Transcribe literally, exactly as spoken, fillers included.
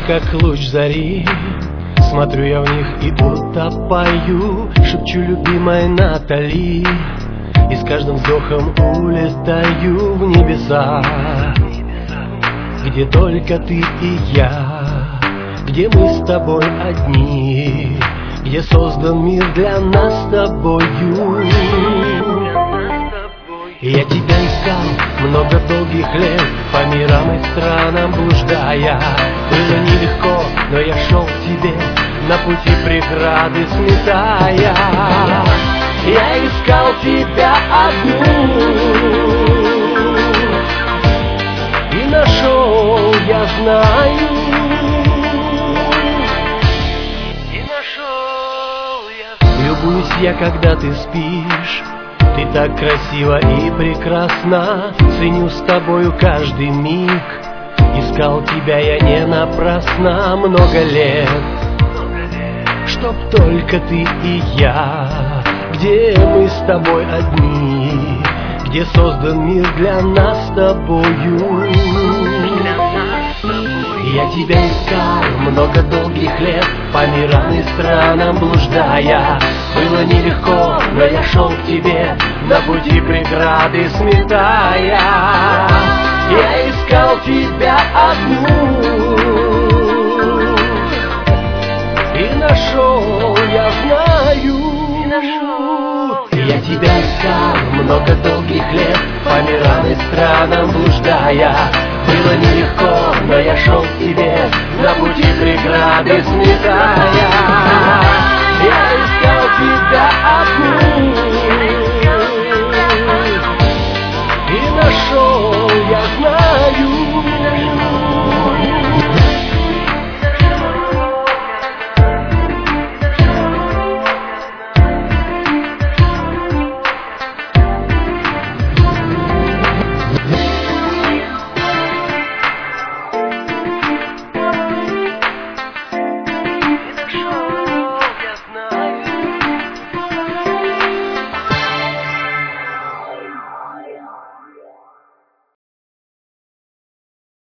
как луч зари. Смотрю я в них и утопаю, шепчу любимой Натали, и с каждым вздохом улетаю в небеса, где только ты и я, где мы с тобой одни, где создан мир для нас с тобою. Я тебя искал много долгих лет, по мирам и странам блуждая. Было нелегко, но я шел к тебе, на пути преграды сметая. Я искал тебя одну и нашел, я знаю. И нашел я. Любуюсь я, когда ты спишь. Ты так красива и прекрасна, ценю с тобою каждый миг. Искал тебя я не напрасно много лет, чтоб только ты и я, где мы с тобой одни, где создан мир для нас с тобою. Я тебя искал много долгих лет, по мирам и странам блуждая. Было нелегко, но я шел к тебе, на пути преграды сметая. Я искал тебя одну и нашел, я знаю. Я тебя искал много долгих лет, по мирам и странам блуждая. Было нелегко, но я шел к тебе, на пути преграды сметая.